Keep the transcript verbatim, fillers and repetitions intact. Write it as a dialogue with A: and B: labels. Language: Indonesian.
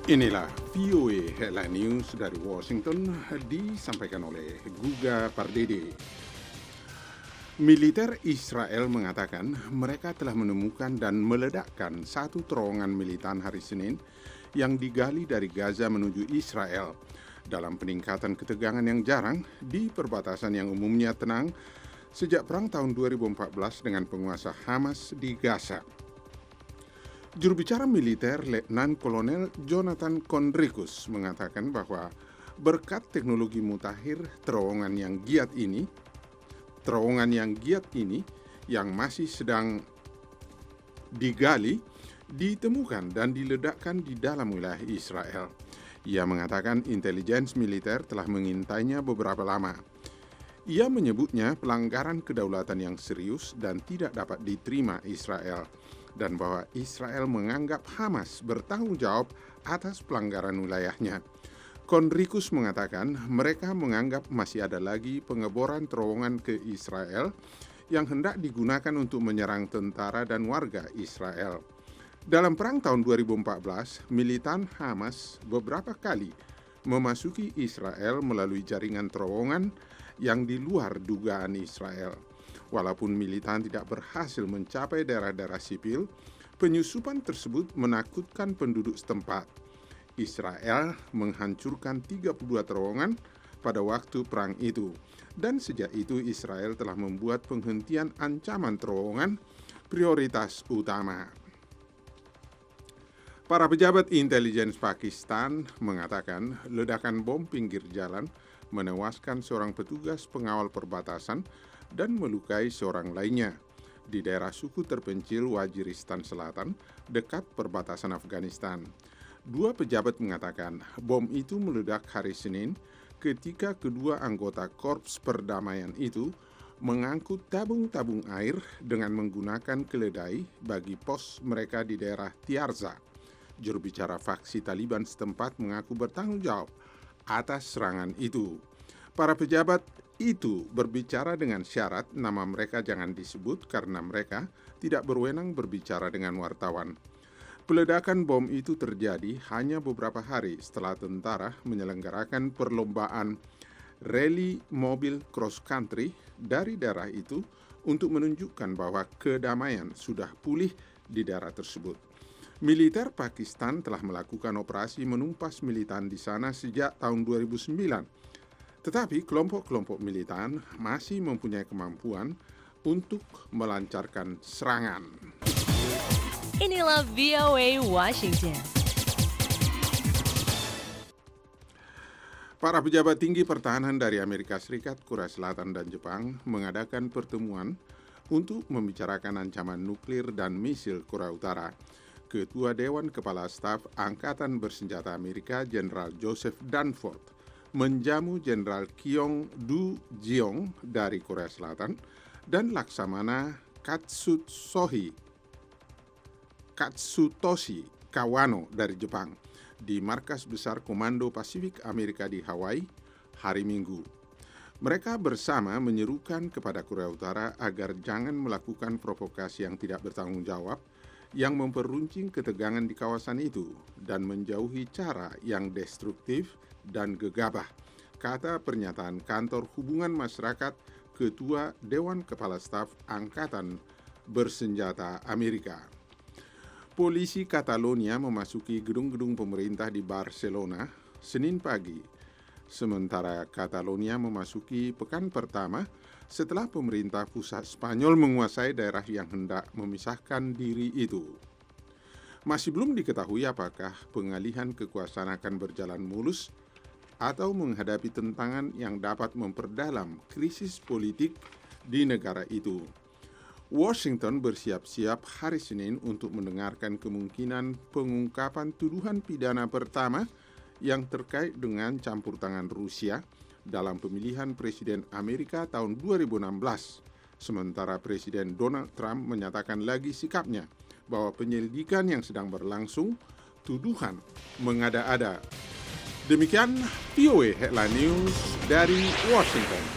A: Inilah V O A Headline News dari Washington, disampaikan oleh Guga Pardede. Militer Israel mengatakan mereka telah menemukan dan meledakkan satu terowongan militan hari Senin yang digali dari Gaza menuju Israel dalam peningkatan ketegangan yang jarang di perbatasan yang umumnya tenang sejak perang tahun dua ribu empat belas dengan penguasa Hamas di Gaza. Juru bicara militer Letnan Kolonel Jonathan Conricus mengatakan bahwa berkat teknologi mutakhir terowongan yang giat ini, terowongan yang giat ini yang masih sedang digali, ditemukan dan diledakkan di dalam wilayah Israel. Ia mengatakan intelijen militer telah mengintainya beberapa lama. Ia menyebutnya pelanggaran kedaulatan yang serius dan tidak dapat diterima Israel, dan bahwa Israel menganggap Hamas bertanggung jawab atas pelanggaran wilayahnya. Conricus mengatakan mereka menganggap masih ada lagi pengeboran terowongan ke Israel yang hendak digunakan untuk menyerang tentara dan warga Israel. Dalam perang tahun dua ribu empat belas, militan Hamas beberapa kali memasuki Israel melalui jaringan terowongan yang di luar dugaan Israel. Walaupun militan tidak berhasil mencapai daerah-daerah sipil, penyusupan tersebut menakutkan penduduk setempat. Israel menghancurkan tiga puluh dua terowongan pada waktu perang itu, dan sejak itu Israel telah membuat penghentian ancaman terowongan prioritas utama. Para pejabat intelijen Pakistan mengatakan ledakan bom pinggir jalan menewaskan seorang petugas pengawal perbatasan dan melukai seorang lainnya di daerah suku terpencil Waziristan Selatan dekat perbatasan Afghanistan. Dua pejabat mengatakan bom itu meledak hari Senin ketika kedua anggota Korps Perdamaian itu mengangkut tabung-tabung air dengan menggunakan keledai bagi pos mereka di daerah Tiarza. Juru bicara faksi Taliban setempat mengaku bertanggung jawab atas serangan itu. Para pejabat itu berbicara dengan syarat nama mereka jangan disebut karena mereka tidak berwenang berbicara dengan wartawan. Peledakan bom itu terjadi hanya beberapa hari setelah tentara menyelenggarakan perlombaan rally mobil cross country dari daerah itu untuk menunjukkan bahwa kedamaian sudah pulih di daerah tersebut. Militer Pakistan telah melakukan operasi menumpas militan di sana sejak tahun dua ribu sembilan. Tetapi kelompok-kelompok militan masih mempunyai kemampuan untuk melancarkan serangan.
B: Inilah V O A Washington.
A: Para pejabat tinggi pertahanan dari Amerika Serikat, Korea Selatan, dan Jepang mengadakan pertemuan untuk membicarakan ancaman nuklir dan misil Korea Utara. Ketua Dewan Kepala Staf Angkatan Bersenjata Amerika, Jenderal Joseph Dunford, menjamu Jenderal Kyong Do-jeong dari Korea Selatan dan Laksamana Katsutoshi Katsutoshi Kawano dari Jepang di Markas Besar Komando Pasifik Amerika di Hawaii hari Minggu. Mereka bersama menyerukan kepada Korea Utara agar jangan melakukan provokasi yang tidak bertanggung jawab yang memperuncing ketegangan di kawasan itu dan menjauhi cara yang destruktif dan gegabah, kata pernyataan Kantor Hubungan Masyarakat Ketua Dewan Kepala Staf Angkatan Bersenjata Amerika. Polisi Catalonia memasuki gedung-gedung pemerintah di Barcelona Senin pagi, sementara Catalonia memasuki pekan pertama setelah pemerintah pusat Spanyol menguasai daerah yang hendak memisahkan diri itu. Masih belum diketahui apakah pengalihan kekuasaan akan berjalan mulus atau menghadapi tentangan yang dapat memperdalam krisis politik di negara itu. Washington bersiap-siap hari Senin untuk mendengarkan kemungkinan pengungkapan tuduhan pidana pertama yang terkait dengan campur tangan Rusia dalam pemilihan Presiden Amerika tahun dua ribu enam belas, sementara Presiden Donald Trump menyatakan lagi sikapnya bahwa penyelidikan yang sedang berlangsung tuduhan mengada-ada. Demikian V O A Headline News dari Washington.